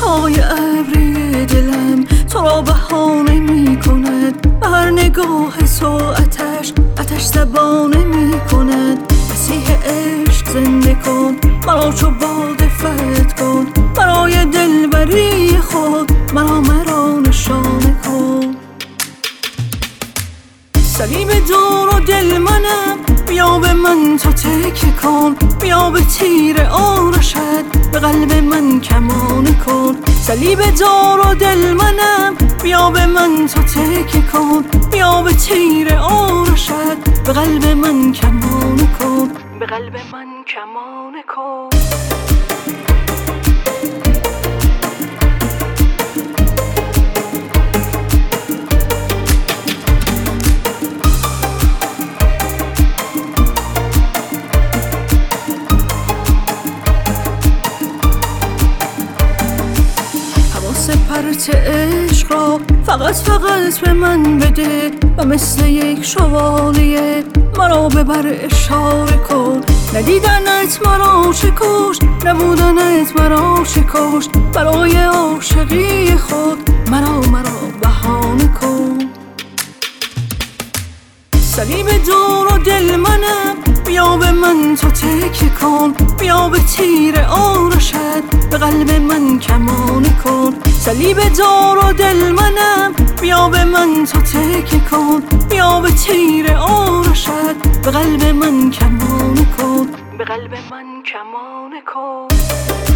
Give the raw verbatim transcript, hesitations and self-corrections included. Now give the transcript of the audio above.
های ابری دلم تو را بهانه می کند، به هر نگاه ساعتش آتش زبانه می کند. مسیح عشق زنده کن مرا، چو باد فتح کن برای دلبری خود، مرا مرا نشانه کن. صلیب دار و دل منم، بیا به من تا تکیه کن، بیا به تیر آرشت به قلب من کمانه کن. صلیب دار و دل منم، بیا به من تا تکیه کن، بیا به تیر آرشت به قلب من کمانه کن، به قلب من کمانه کن. پرچ عشق را فقط فقط به من بده، و مثل یک شوالیه مرا ببر اشاره کن. ندیدنت مرا شکشت، نبودنت مرا شکشت، برای عاشقی خود مرا مرا بهانه کن. صلیب دار و دل منم، بیا به من تا تکیه کن، بیا به تیر آرشت به قلب من کمانه کن. صلیب دار و دل منم، بیا به من تا تکیه کن، بیا به تیر آرشت به قلب من کمانه کن، به قلب من کمانه کن.